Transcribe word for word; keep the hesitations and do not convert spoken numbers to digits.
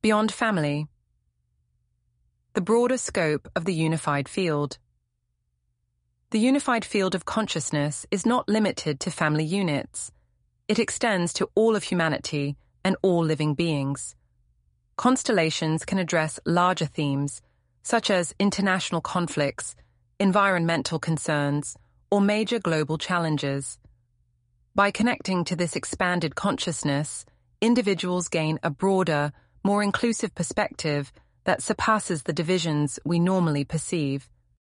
Beyond family. The broader scope of the unified field. The unified field of consciousness is not limited to family units. It extends to all of humanity and all living beings. Constellations can address larger themes, such as international conflicts, environmental concerns, or major global challenges. By connecting to this expanded consciousness, individuals gain a broader, more inclusive perspective that surpasses the divisions we normally perceive.